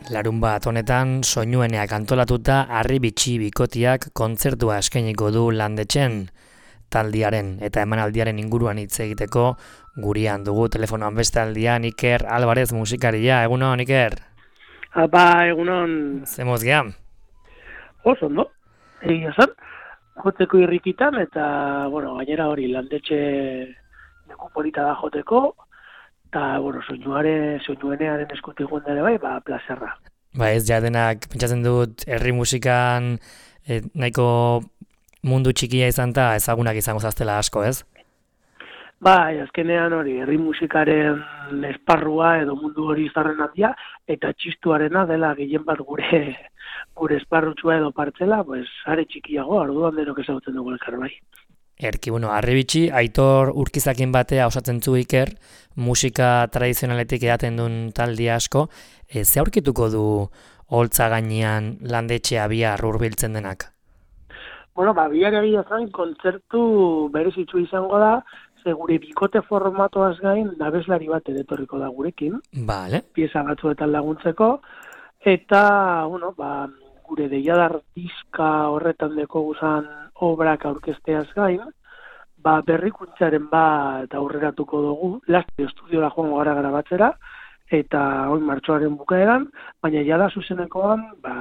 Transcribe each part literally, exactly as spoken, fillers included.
Larun bat honetan soinueneak antolatuta Harribitxi bikotiak kontzertua eskainiko du Landetxen taldiaren eta emanaldiaren inguruan hitz egiteko gurean dugu telefonoan beste aldian Iker Alvarez musikaria. Egunon, Iker? Apa, egunon... Zemoz gehan? Oso, no? Egia zan, joteko irrikitan eta, bueno, gainera hori Landetxe leku polita da joteko, eta, bueno, soinuare, soinuenearen eskutik ere bai, ba, plazerra. Ba ez, ja denak, pentsatzen dut, herri musikan eh, nahiko mundu txikia izan eta ezagunak izango zaztela asko, ez? Bai, azkenean hori, herri musikaren esparrua edo mundu hori zarren handia, eta txistuarena dela gehien bat gure gure esparrutsua edo partzela, pues, are txikiago, orduan denok ezagutzen dugu elkar bai. Erki, bueno, Harribitxi, Aitor Urkizakin batea osatzen zu Iker, musika tradizionaletik edaten duen taldi asko, e, ze aurkituko du holtza gainean Landetxea bihar hurbiltzen denak? Bueno, ba, bihar egia zain, kontzertu berezitzu izango da, ze gure bikote formatoaz gain, nabeslari bat etorriko da gurekin, Vale. pieza batzuetan laguntzeko, eta, bueno, ba, gure deiadar diska horretan deko guzan obrak aurkezteaz gain, ba, berrikuntzaren bat aurreratuko dugu, laste estudiora joango gara grabatzera, eta oin martxoaren bukaeran, baina jada zuzenekoan, ba,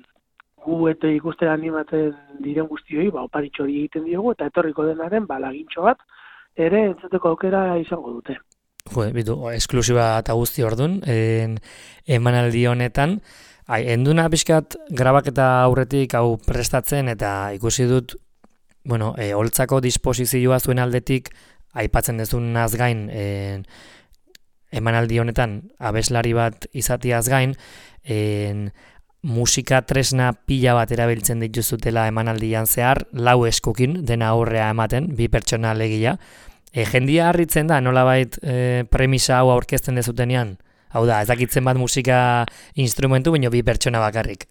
gu eta ikustera animatzen diren guztioi, ba, oparitxo hori egiten diogu, eta etorriko denaren, ba, lagintxo bat, ere entzuteko aukera izango dute. Jo, bitu, esklusiba eta guzti ordun, en, emanaldi honetan, ai, enduna pixkat grabaketa aurretik hau prestatzen eta ikusi dut, bueno, e, holtzako disposizioa zuen aldetik, aipatzen dezunaz gain, en, emanaldi honetan abeslari bat izatiaz gain, en, musika tresna pila bat erabiltzen dituzutela emanaldian zehar, lau eskukin dena aurrea ematen, bi pertsona alegia. E, jendia harritzen da, nolabait e, premisa hau aurkezten dezutenean? Hau da, ez dakitzen bat musika instrumentu, baino bi pertsona bakarrik.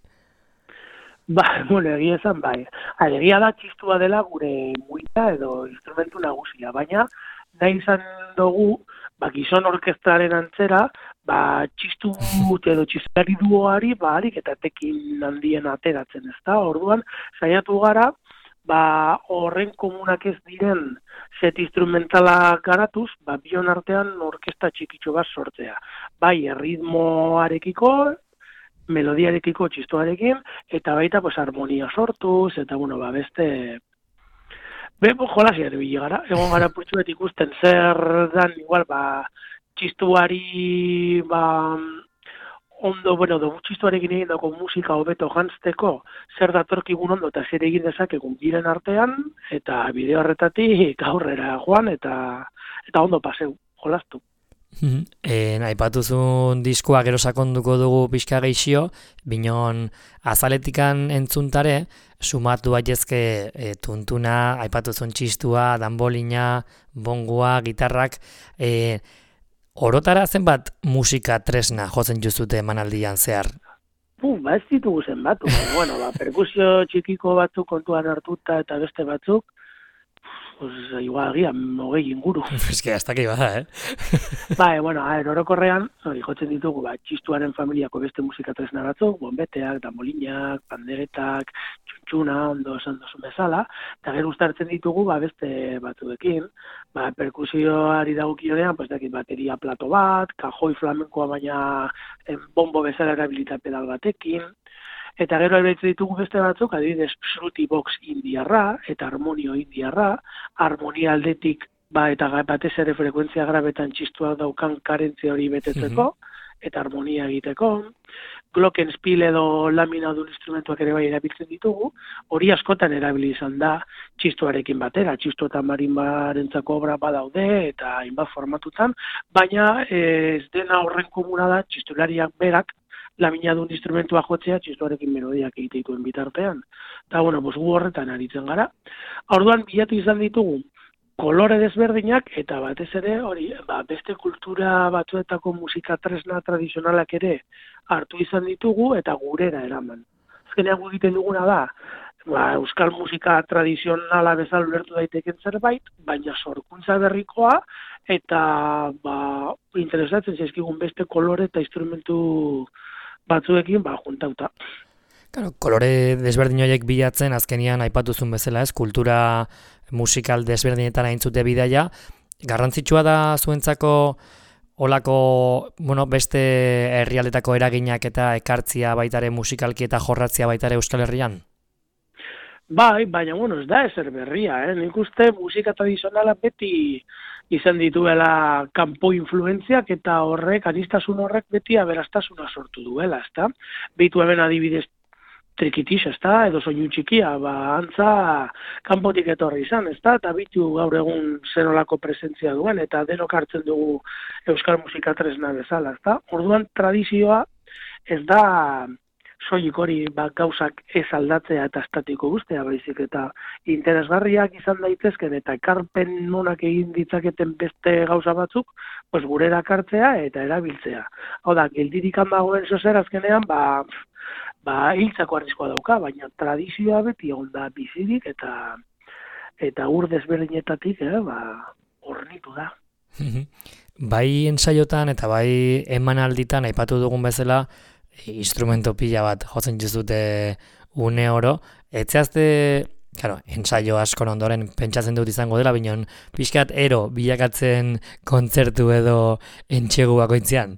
Ba, bueno, egia esan bai. Egia da txistua dela gure muita edo instrumentu nagusia, baina nahi izan dugu, ba, gizon orkestraren antzera, ba, txistu edo txistari duoari, ba, harik eta tekin handien ateratzen, ez da? Orduan, saiatu gara, ba, horren komunak ez diren set instrumentala garatuz, ba, bion artean orkesta txikitxo bat sortzea. Bai, erritmoarekiko, melodiarekiko txistuarekin, eta baita, pues, harmonia sortuz, eta, bueno, ba, beste... Be, jolasi ere bile gara, egon gara putxuet ikusten zer dan, igual, ba, txistuari, ba, ondo, bueno, dugu txistuarekin egin dago musika hobeto jantzteko, zer datorkigun ondo eta zer egin dezakegun biren artean, eta bideo horretatik aurrera joan, eta eta ondo paseu, jolastu. E, aipatuzun diskoa gero sakonduko dugu pixka geixio, binon azaletikan entzuntare, sumatu baitezke e, tuntuna, aipatuzun txistua, danbolina, bongua, gitarrak, e, orotara zenbat musika tresna jotzen juzute emanaldian zehar? Puh, ba ez ditugu zenbatu, bueno, ba, perkusio txikiko batzuk kontuan hartuta eta beste batzuk, pues igual agian hogei inguru. Ez que hasta que iba da, eh? Bai, bueno, a ver, orokorrean, hori jotzen ditugu, ba, txistuaren familiako beste musika tresna batzuk, bonbeteak, danbolinak, panderetak, txuntxuna, ondo esan duzun bezala, eta gero uztartzen ditugu, ba, beste batzuekin, ba, perkusioari dagokionean, pues, dakit, bateria plato bat, kajoi flamenkoa baina en, bombo bezala erabilita pedal batekin, eta gero erbetzen ditugu beste batzuk, adibidez, Shruti Box indiarra, eta harmonio indiarra, harmonia aldetik, ba, eta batez ere frekuentzia grabetan txistua daukan karentzia hori betetzeko, eta harmonia egiteko, glockenspiel edo lamina duen instrumentuak ere bai erabiltzen ditugu, hori askotan erabili izan da txistuarekin batera, txistu eta marinbarentzako obra badaude, eta hainbat formatutan, baina ez dena horren komuna da txistulariak berak, lamina duen instrumentua jotzea txistuarekin melodiak egiteituen bitartean. Eta, bueno, bos, gu horretan aritzen gara. Orduan, bilatu izan ditugu, kolore desberdinak, eta batez ere, hori, ba, beste kultura batzuetako musika tresna tradizionalak ere hartu izan ditugu, eta gurera eraman. Azkenean gu egiten duguna da, ba, euskal musika tradizionala bezala ulertu daiteken zerbait, baina sorkuntza berrikoa, eta ba, interesatzen zaizkigun beste kolore eta instrumentu batzuekin ba juntauta. Claro, kolore desberdin horiek bilatzen azkenian aipatuzun bezala, ez? Kultura musikal desberdinetan aintzute bidaia, garrantzitsua da zuentzako olako, bueno, beste herrialdetako eraginak eta ekartzia baitare musikalki eta jorratzia baitare Euskal Herrian? Bai, baina, bueno, ez da ezer berria, eh? Nik uste musika tradizionala beti izan dituela kanpo influentziak eta horrek, anistasun horrek beti aberastasuna sortu duela, ezta? Beitu hemen adibidez trikitix, ezta? Edo soinu txikia, ba, antza kanpotik etorri izan, ezta? Eta bitu gaur egun zenolako presentzia duen, eta denok hartzen dugu euskal musika tresna bezala, ezta? Orduan tradizioa ez da soilik hori ba, gauzak ez aldatzea eta estatiko guztea, baizik eta interesgarriak izan daitezken eta ekarpen nonak egin ditzaketen beste gauza batzuk, pues gure erakartzea eta erabiltzea. Hau da, geldirik dagoen zozer azkenean, ba, ba hiltzako arriskoa dauka, baina tradizioa beti egon da bizirik eta eta ur desberdinetatik, eh, ba, hornitu da. Bai ensaiotan eta bai emanalditan aipatu dugun bezala, instrumento pila bat jotzen dizute une oro, etzeazte, claro, ensaio askon ondoren pentsatzen dut izango dela, binon pixkat ero bilakatzen kontzertu edo entxegu bakoitzean?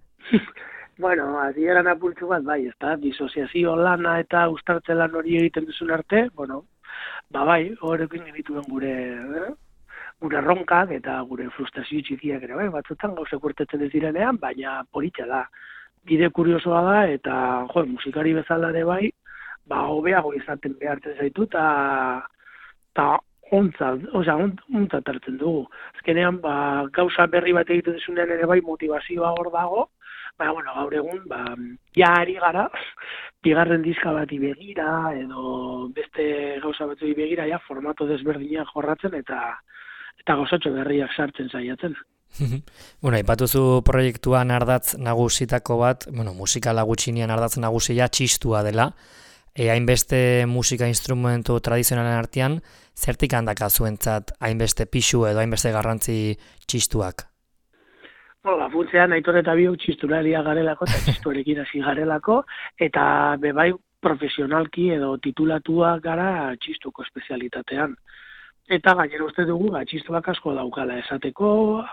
Bueno, adieran apultzu bat, bai, ez da, disoziazio lana eta ustartze lan hori egiten duzun arte, bueno, ba bai, horrekin dituen gure, eh? gure ronkak eta gure frustrazio txikiak ere, bai, batzutan gauzek urtetzen ez direnean, baina politxa da. Bide kuriosoa da, eta jo, musikari bezala ere bai, ba, hobeago izaten behartzen zaitu, eta ta ontzat, osea, ontzat hartzen dugu. Azkenean, ba, gauza berri bat egiten desunean ere bai motivazioa hor dago, baina, bueno, gaur egun, ba, ja ari gara, bigarren diska bati begira, edo beste gauza batzuei begira, ja, formato desberdinak jorratzen, eta eta gauzatxo berriak sartzen saiatzen. Bueno, aipatuzu proiektuan ardatz nagusitako bat, bueno, musikala gutxinean ardatz nagusia txistua dela, e, hainbeste musika instrumentu tradizionalen artean, zertik handaka zuentzat hainbeste pixu edo hainbeste garrantzi txistuak? Bueno, funtzean Aitor eta biok txistularia garelako, eta txistuarekin hasi garelako, eta bebai profesionalki edo titulatua gara txistuko espezialitatean. Eta gainera uste dugu, ba, txistuak asko daukala esateko,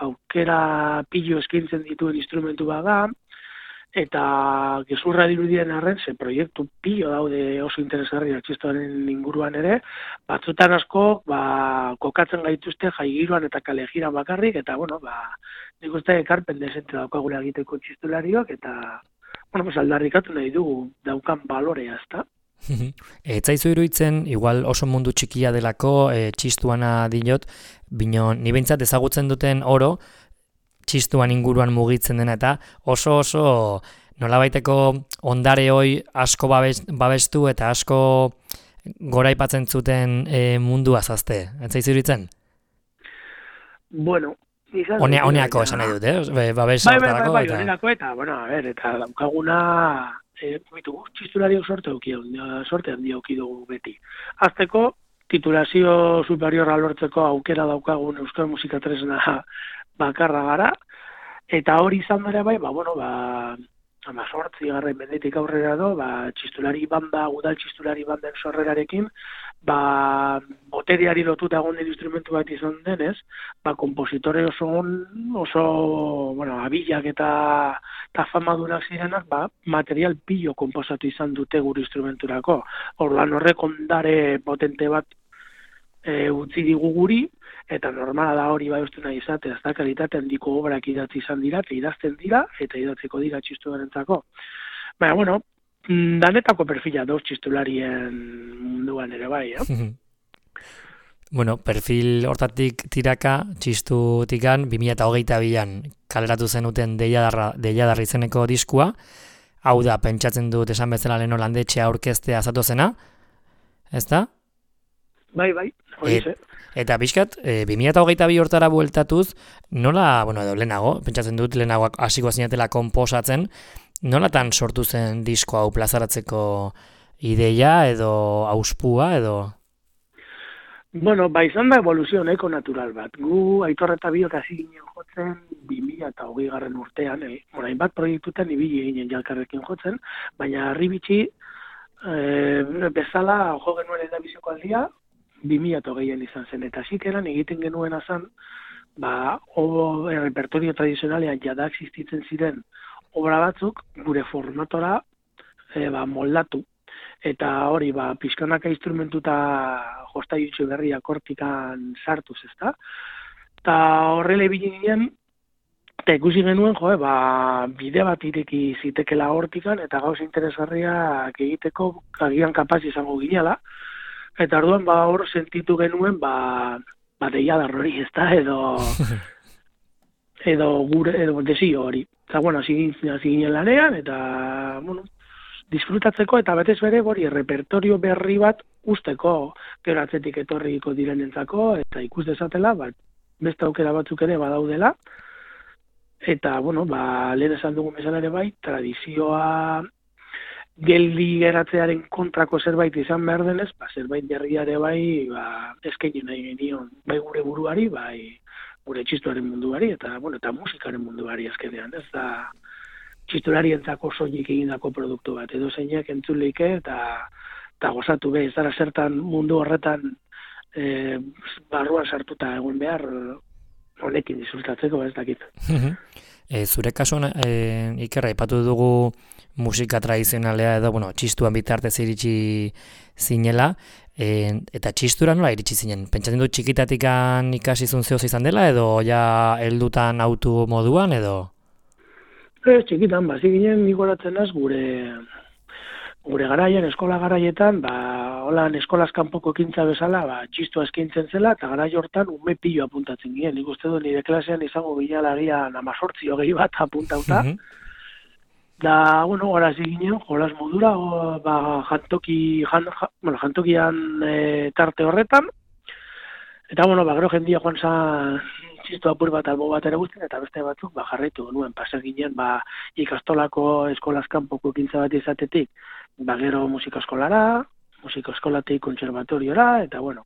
aukera pilo eskintzen dituen instrumentu bada, eta gezurra dirudien arren, ze proiektu pilo daude oso interesgarriak txistuaren inguruan ere, batzutan asko ba, kokatzen gaituzte jaigiruan eta kalejiran bakarrik, eta bueno, ba, nik uste ekarpen desente daukagula egiteko txistulariok, eta bueno, pues aldarrikatu nahi dugu daukan balorea, ezta? Ez zaizu iruditzen, igual oso mundu txikia delako, e, txistuana diot, bino ni behintzat ezagutzen duten oro, txistuan inguruan mugitzen dena eta oso oso nolabaiteko ondare hoi asko babes, babestu eta asko goraipatzen zuten e, mundua zazte. Ez zaizu iruditzen? Bueno, One, oneako esan nahi dut, eh? Babes bai, bai, bai, bai, eta... oneako eta, bueno, a ver, eta daukaguna... E, txistulariok sorte auki, sorte handi auki dugu beti. Azteko, titulazio superiorra lortzeko aukera daukagun euskal musika tresna bakarra gara, eta hori izan dara bai, ba, bueno, ba, amazortzi garren mendetik aurrera do, ba, txistulari banda, udal txistulari banden sorrerarekin, ba, boteriari lotuta egon den instrumentu bat izan denez, ba, kompositore oso, oso, bueno, abilak eta, eta famadunak zirenak, ba, material pilo komposatu izan dute gure instrumenturako. Orduan horrek ondare potente bat e, utzi digu guri, eta normala da hori bai uste nahi izatea, ez da kalitate handiko obrak idatzi izan dira, eta idazten dira, eta idatzeko dira txistuarentzako. Baina, bueno, danetako perfila dauz txistularien munduan ere bai, eh? Bueno, perfil hortatik tiraka, txistutikan, bi mila hogeita bian kaleratu zenuten deiadarra, deiadarra izeneko diskua, hau da, pentsatzen dut esan bezala lehen holandetxea aurkeztea zatozena, ez da? Bai, bai, hori ze. Eta pixkat, e, bi mila hogeita bi hortara bueltatuz, nola, bueno, edo lehenago, pentsatzen dut lehenago hasiko zinatela konposatzen, nolatan sortu zen disko hau plazaratzeko ideia edo auspua edo... Bueno, ba, izan da evoluzio nahiko natural bat. Gu, Aitor eta biok hasi ginen jotzen bi mila eta hogei garren urtean, eh? Orain bat proiektutan ibili ginen jalkarrekin jotzen, baina harribitxi e, bezala jo genuen eta biziko aldia, bi mila eta hogeian izan zen, eta zikeran egiten genuen azan, ba, o, repertorio tradizionalean jada existitzen ziren obra batzuk, gure formatora e, ba, moldatu. Eta hori, ba, pixkanaka instrumentuta jostaiutxo berriak hortikan sartuz, ezta? Eta horrela ibili ginen, eta ikusi genuen, jo, ba, bide bat ireki zitekela hortikan, eta gauz interesgarriak egiteko agian kapaz izango ginela. Eta orduan, ba, hor sentitu genuen, ba, ba deiadar hori, ezta? Edo, edo gure, edo desio hori. Eta, bueno, hasi ginen lanean, eta, bueno, disfrutatzeko eta betez bere hori repertorio berri bat usteko, gero atzetik etorriko direnentzako eta ikus dezatela, ba, beste aukera batzuk ere badaudela. Eta, bueno, ba, lehen esan dugun bezala ere bai, tradizioa geldi geratzearen kontrako zerbait izan behar denez, ba, zerbait berria ere bai, ba, eskaini nahi genion, bai gure buruari, bai gure txistuaren munduari, eta, bueno, eta musikaren munduari azkenean, ez da, txistularientzako soilik egindako produktu bat, edo zeinak entzuleike eta, eta gozatu be, ez dara zertan mundu horretan e, barruan sartuta egon behar honekin disfrutatzeko, ez dakit. e, zure kasuan, e, Iker, aipatu dugu musika tradizionalea edo, bueno, txistuan bitartez iritsi zinela, e, eta txistura nola iritsi zinen? Pentsatzen dut txikitatikan ikasizun zehoz izan dela, edo ja heldutan autu moduan, edo? Ez, txikitan, ba, ziginen nigoratzen az gure gure garaian, eskola garaietan, ba, holan eskolaz kanpoko ekintza bezala, ba, txistua eskintzen zela, eta garai hortan ume pilo apuntatzen ginen. Nik uste du nire klasean izango ginalagian amazortzi hogei bat apuntauta. Mm -hmm. Da, bueno, gara ziginen, jolas modura, o, ba, jantoki, jan, ja, bueno, jantokian e, tarte horretan, eta, bueno, ba, gero jendia joan zan txistu apur bat albo bat ere guztien, eta beste batzuk ba, jarraitu genuen, pasa ginen ba, ikastolako eskolazkanpoko ekintza bat izatetik, ba, gero musika eskolara, musika eskolatik kontserbatoriora, eta bueno,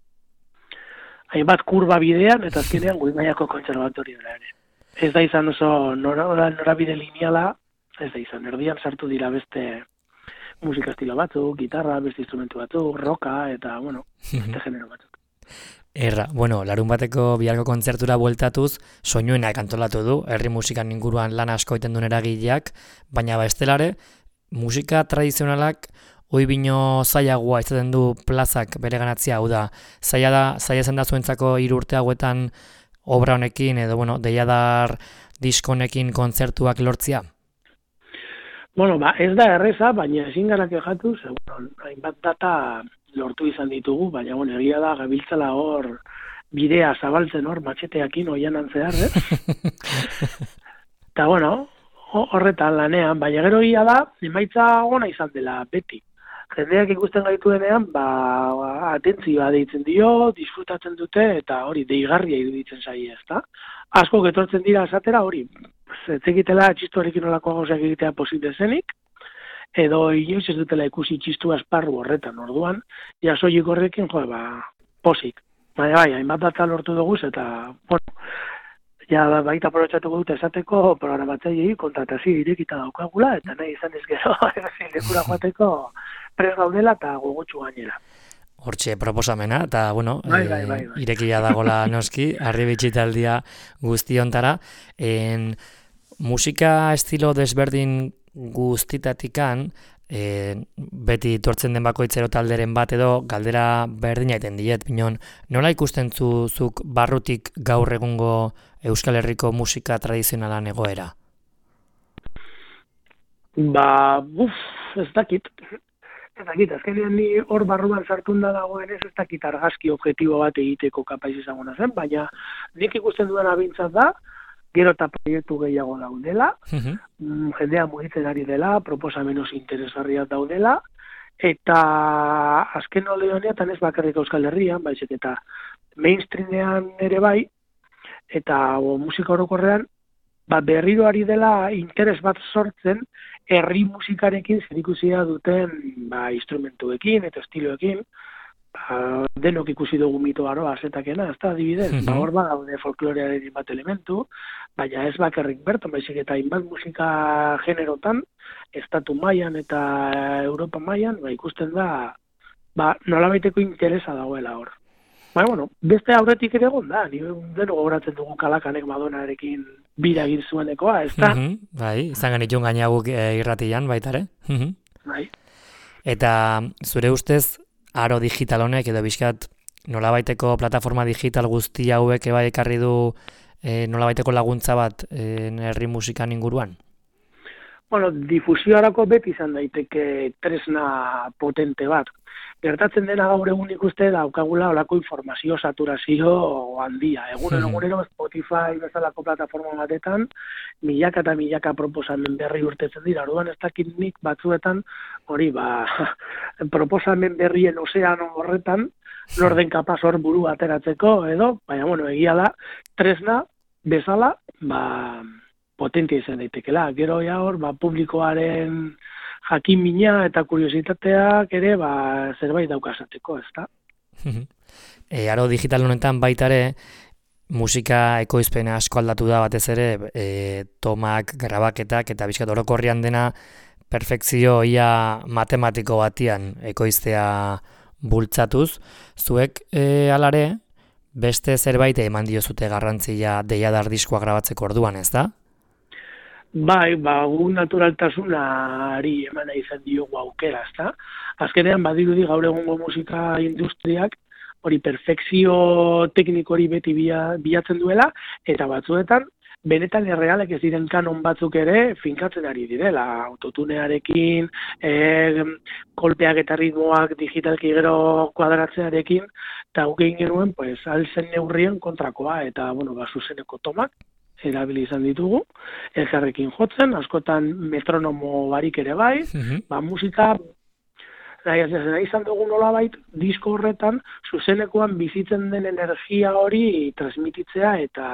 hainbat kurba bidean, eta azkenean goi mailako kontserbatoriora ere. Ez da izan oso nora, norabide lineala, ez da izan, erdian sartu dira beste musika estilo batzuk, gitarra, beste instrumentu batzuk, roka, eta bueno, beste genero batzuk. Erra, bueno, larun bateko biharko kontzertura bueltatuz, soinuenak antolatu du, herri musikan inguruan lan asko iten duen eragileak, baina ba estelare, musika tradizionalak hoi bino zailagoa izaten du plazak bere ganatzea, hau da, zaila da, zaila zen da zuentzako hiru urte hauetan obra honekin, edo, bueno, deiadar diskonekin kontzertuak lortzia? Bueno, ba, ez da erreza, baina ezin gara kejatu, bueno, hainbat data lortu izan ditugu, baina bueno, egia da gabiltzala hor bidea zabaltzen hor matxeteakin oian antzear, eh? Eta bueno, horretan lanean, baina gero egia da, emaitza ona izan dela beti. Jendeak ikusten gaitu denean, ba, atentzioa deitzen dio, disfrutatzen dute, eta hori deigarria iruditzen zaie, ezta? Asko getortzen dira esatera hori, zetzekitela txistuarekin olako gauzak egitea posible zenik, edo inoiz ez dutela ikusi txistua esparru horretan orduan, ja soilik horrekin, jo, ba, posik. Baina bai, hainbat data lortu dugu, eta, bueno, ja baita aprobetxatuko dute esateko programatzailei kontratazio irekita daukagula, eta nahi izan ez gero, lekura joateko prez gaudela eta gogotsu gainera. Hortxe proposamena, eta, bueno, bai, bai, bai, bai. E, irekia dagola noski, arribitxitaldia guztiontara. En, musika estilo desberdin guztitatikan, e, beti tortzen den bakoitzero talderen bat edo galdera berdina iten diet, binon, nola ikusten zuzuk barrutik gaur egungo Euskal Herriko musika tradizionalan egoera? Ba, buf, ez dakit. Ez dakit, azkenean ni hor barruan sartun da dagoen ez, ez dakit argazki objektibo bat egiteko kapaiz izango zen, baina nik ikusten dudan abintzat da, gero eta proiektu gehiago daudela, uh-huh. jendea mugitzen ari dela, proposamen oso interesgarriak daudela, eta azken ole honetan ez bakarrik Euskal Herrian, baizik eta mainstreamean ere bai, eta o, musika orokorrean, ba, berriro ari dela interes bat sortzen, herri musikarekin zerikusia duten ba, instrumentuekin eta estiloekin, ba, denok ikusi dugu mito aroa azetakena, ez da, adibidez, mm-hmm. ba, hor ba, gaude folklorearen bat elementu, baina ez bakarrik bertan, baizik eta hainbat musika generotan, estatu mailan eta Europa mailan, ba, ikusten da, ba, nolabaiteko interesa dagoela hor. Ba, bueno, beste aurretik ere egon da, ni deno gogoratzen dugu Kalakanek Madonarekin bira egin zuenekoa, ez da? Mm-hmm. Bai, izan genitun gainaguk e, irratian, baitare. Mm-hmm. Bai. Eta zure ustez, aro digital honek edo bizkat nolabaiteko plataforma digital guzti hauek eba ekarri du e, nolabaiteko laguntza bat e, herri musikan inguruan? Bueno, difusiorako beti izan daiteke tresna potente bat. Gertatzen dena gaur egun ikuste daukagula olako informazio saturazio handia. Egunero egunero Spotify bezalako plataforma batetan milaka eta milaka proposamen berri urtetzen dira. Orduan ez dakit nik batzuetan hori ba proposamen berrien ozeano horretan norden kapaz hor buru ateratzeko edo, baina bueno, egia da tresna bezala ba potentia izan daitekela. Gero ja hor ba publikoaren jakin-mina eta kuriositateak ere ba, zerbait daukazateko, ez da? e, aro digital honetan baitare musika ekoizpena asko aldatu da batez ere e, tomak, grabaketak eta bizkat orokorrian dena perfekzio ia matematiko batian ekoiztea bultzatuz. Zuek e, alare beste zerbait eman diozute garrantzia deiadar diskoa grabatzeko orduan, ez da? Bai, ba, gu naturaltasunari eman izan diogu aukera, ezta? Azkenean, badirudi gaur egungo musika industriak hori perfekzio tekniko hori beti bilatzen duela, eta batzuetan, benetan errealek ez diren kanon batzuk ere finkatzen ari direla, autotunearekin, e, kolpeak eta ritmoak digitalki gero kuadratzearekin, eta guk egin genuen, pues, alzen neurrien kontrakoa, eta, bueno, ba, zuzeneko tomak, erabili izan ditugu, elkarrekin jotzen, askotan metronomo barik ere bai, mm-hmm. ba, musika, nahi, nahi izan dugu nolabait, disko horretan, zuzenekoan bizitzen den energia hori transmititzea eta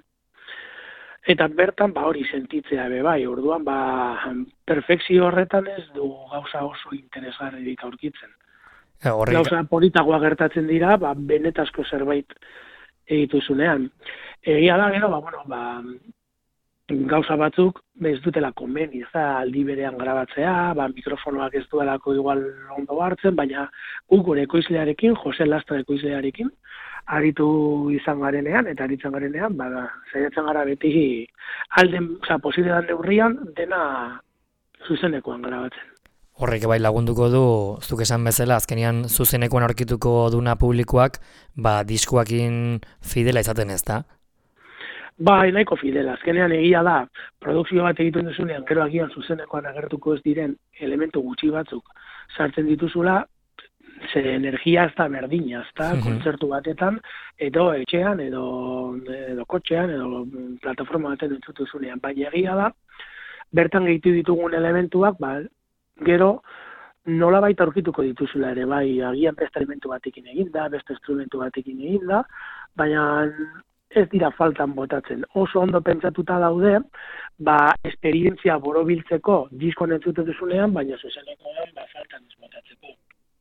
eta bertan ba hori sentitzea be bai. Orduan ba perfekzio horretan ez du gauza oso interesgarririk aurkitzen. Ja, horrek... Gauza politagoa gertatzen dira, ba benetazko zerbait egituzunean. Egia da gero, ba bueno, ba gauza batzuk ez dutela komeni, ez da aldi berean grabatzea, ba mikrofonoak ez duelako igual ondo hartzen, baina guk gure ekoizlearekin, Jose Lastra ekoizlearekin, aritu izan garenean, eta aritzen garenean, ba, saiatzen gara beti alden, oza, posible dan neurrian, dena zuzenekoan grabatzen. Horrek bai lagunduko du, zuk esan bezala, azkenean zuzenekoan aurkituko duna publikoak, ba, diskoakin fidela izaten ez da? Bai, nahiko fidela. Azkenean egia da, produkzio bat egiten duzunean, gero agian zuzenekoan agertuko ez diren elementu gutxi batzuk sartzen dituzula, ze energia ez da berdina, ez da, mm-hmm. kontzertu batetan, edo etxean, edo, edo kotxean, edo plataforma baten entzutuzunean. Baina egia da, bertan gehitu ditugun elementuak, ba, gero nola baita aurkituko dituzula ere, bai, agian beste elementu batekin eginda, beste instrumentu batekin eginda, baina ez dira faltan botatzen. Oso ondo pentsatuta daude, ba, esperientzia borobiltzeko diskon entzuten duzunean, baina zuzenekoan ba, faltan ez botatzeko.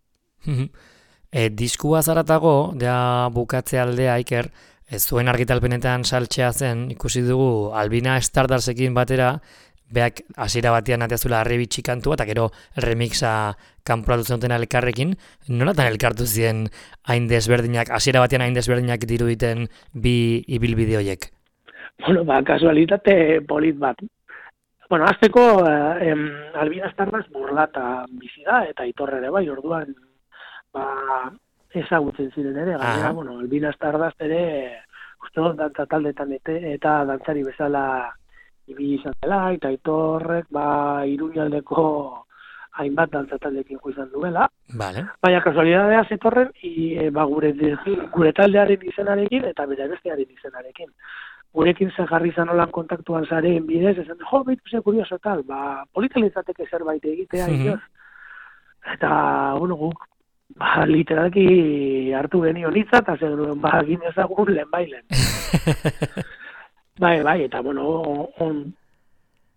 e, diskua zaratago, da bukatze aldea Iker, ez zuen argitalpenetan saltxea zen, ikusi dugu Albina Stardarsekin batera, beak hasiera batean ateazula Arrebitxi kantua, eta gero remixa kanporatu zenuten elkarrekin, nolatan elkartu ziren hain desberdinak, hasiera batean hain desberdinak diruditen bi ibilbide horiek? Bueno, ba, kasualitate polit bat. Bueno, azteko, eh, Albina Stardars burlata bizi da, eta Aitor ere bai, orduan, ba, ezagutzen ziren ere, gainera, bueno, Albina Stardust ere, uste dut, dantza taldetan eta dantzari bezala ibili izan dela, eta Aitorrek, ba, Iruñaldeko hainbat dantzataldekin jo izan duela. Vale. Baina kasualidadea zetorren, i, ba, gure, gure taldearen izenarekin eta bere bestearen izenarekin. Gurekin zen jarri izan olan kontaktuan zaren bidez, esan, jo, behitu ze kurioso tal, ba, polita litzateke zerbait egitea, mm-hmm. Eta, bueno, guk, ba, literalki hartu genio nitza, eta zen, ba, gine ezagun lehen bailen. Bai, bai, eta, bueno, on,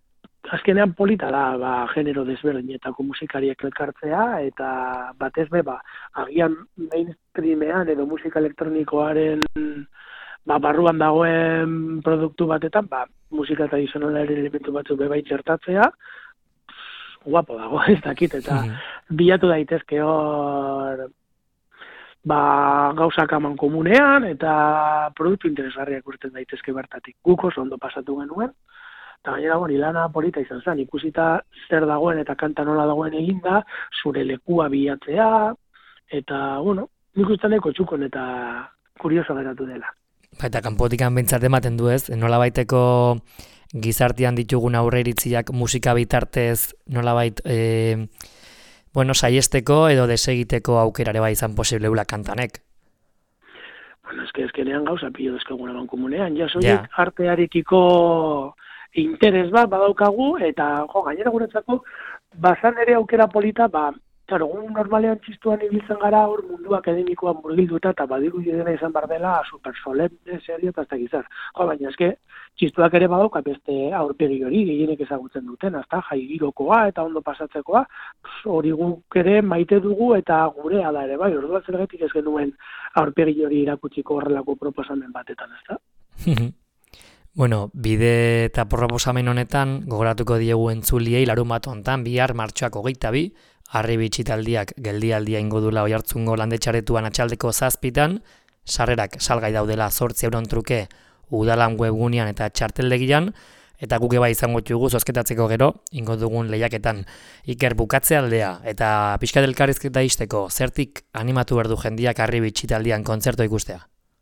azkenean polita da, ba, genero desberdinetako musikariek elkartzea, eta batez be, ba, agian mainstreamean edo musika elektronikoaren ba, barruan dagoen produktu batetan, ba, musika tradizionalaren elementu batzuk bebai txertatzea, guapo dago, ez dakit, eta bilatu daitezke hor ba, gauzak aman komunean, eta produktu interesgarriak urten daitezke bertatik. Guk oso ondo pasatu genuen, eta gainera, bon, ilana polita izan zen, ikusita zer dagoen eta kanta nola dagoen eginda, zure lekua bilatzea, eta, bueno, nik uste nahiko txukon eta kurioso geratu dela. Eta kanpotikan bintzat ematen du ez, nolabaiteko gizartean ditugun aurreiritziak musika bitartez nolabait e, bueno, saiesteko edo desegiteko aukerare bai izan posibleula kantanek. Bueno, eske eskenean gauza pilo dezkeguna ban komunean, ja soilik ja. Artearekiko interes bat badaukagu, eta jo, gainera guretzako bazan ere aukera polita, ba, claro, normalean txistuan ibiltzen gara hor mundu akademikoan murgilduta eta badiru dena izan bar dela super solemne, serio eta ez gizar. Jo, baina eske txistuak ere badauka beste aurpegi hori gehienek ezagutzen duten, ezta jai girokoa eta ondo pasatzekoa, hori guk ere maite dugu eta gurea da ere bai, orduan zergatik ez genuen aurpegi hori irakutsiko horrelako proposamen batetan, ezta? Bueno, bide eta proposamen honetan gogoratuko diegu entzuliei larun bat hontan bihar martxoak hogeita bi, Harribi txitaldiak geldialdia ingo dula Oiartzungo landetxaretuan atxaldeko zazpitan, sarrerak salgai daudela zortzi euron truke udalan webgunean eta txarteldegian, eta guke bai izango txugu zozketatzeko gero, ingo dugun lehiaketan Iker bukatze aldea, eta pixkat elkarrizketa izteko, zertik animatu berdu jendiak Harribi txitaldian kontzertu ikustea?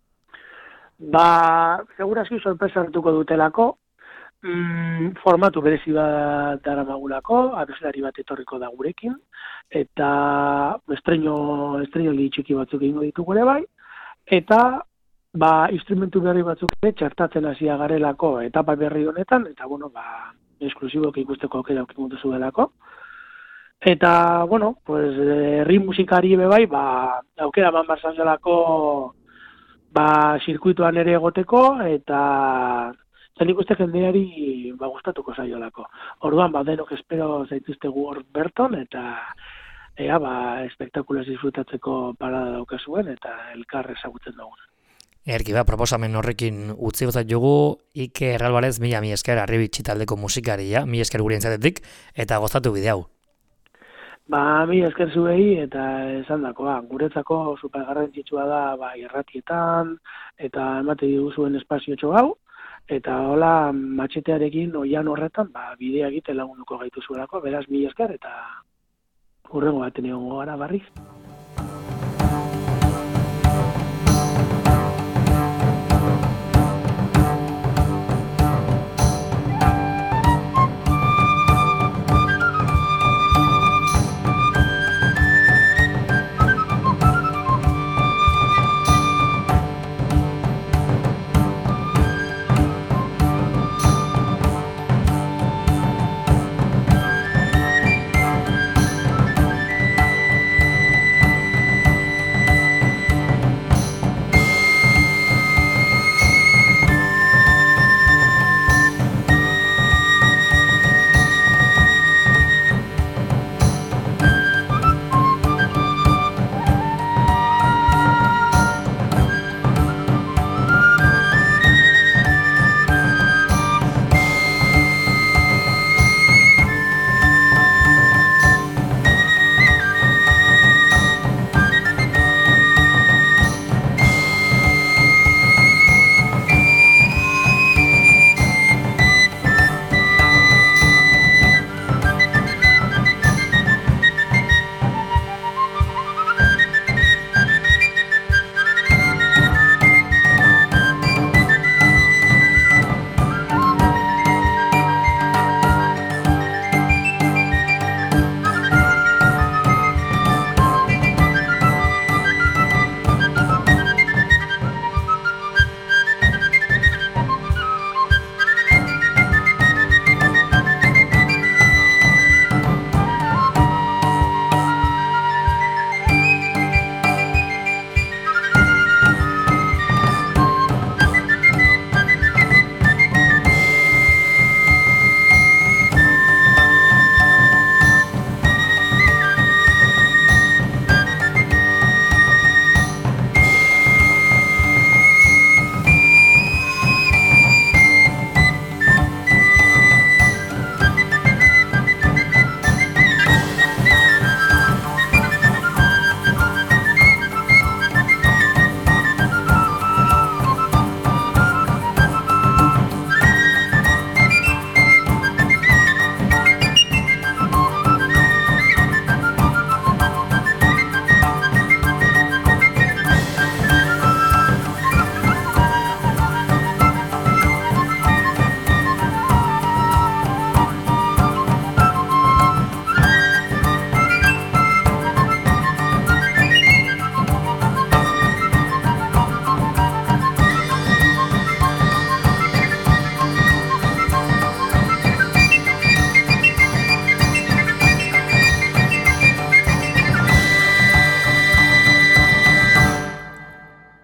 Ba, segurazki sorpresa hartuko dutelako, mm, formatu berezi bat daramagulako, abeslari bat etorriko da gurekin, eta estreño, estreño li txiki batzuk egingo ditugu ere bai, eta ba, instrumentu berri batzuk txertatzen hasia garelako etapa berri honetan, eta bueno, ba, esklusiboki ikusteko aukera aukiko duzu delako. Eta, bueno, pues, herri musikari ebe bai, ba, aukera man barzan zelako ba, sirkuituan ere egoteko, eta zen ikuste jendeari ba, gustatuko zaiolako. Orduan, ba, denok espero zaituztegu hor berton, eta ea, ba, espektakulas disfrutatzeko parada daukazuen, eta elkar ezagutzen dugun. Erki ba, proposamen horrekin utzi gozat jugu, Iker Alvarez, mila mi esker Harribi txitaldeko musikaria, mi esker gurien zatetik, eta gozatu bide hau. Ba, mi esker zuei, eta esan dakoa, guretzako super garrantzitsua da, ba, irratietan, eta emate diguzuen espaziotxo hau, eta hola matxetearekin oian horretan, ba, bidea egite lagunduko gaitu zuelako, beraz mi esker, eta hurrengo baten egongo gara barriz.